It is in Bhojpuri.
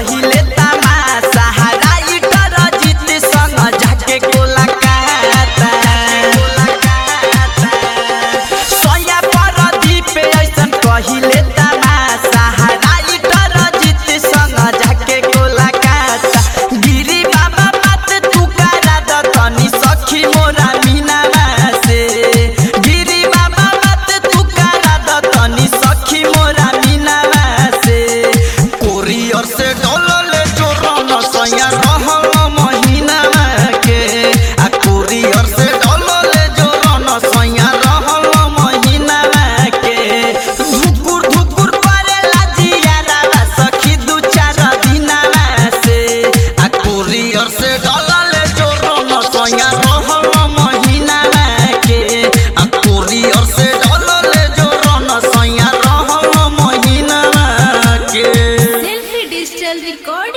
कहिले तमाशा राइटर जीत संग जाके कोलकाता सोया परदीप ऐसन कहिले तमाशा राइटर जीत संग जाके कोलकाता गिरी बाबा बात तू करा द तनी सखी मोरा मीनावा से गिरी बाबा बात तू करा द तनी सखी मोरा मीनावा से कोरियर से डॉलर जोरन सैया रहल महीनावा के आ कोरियर से डॉलर जोरन सैया रहल महीनावा के धुकुर धुकुर करेला जियारा सखी दू चार दिनावा से आ कोरियर से डॉलर जोरन सैया रहल महीनावा के आ कोरियर से डॉलर जोरन सैया रहल महीनावा के सेल्फी डिजिटल रिकॉर्ड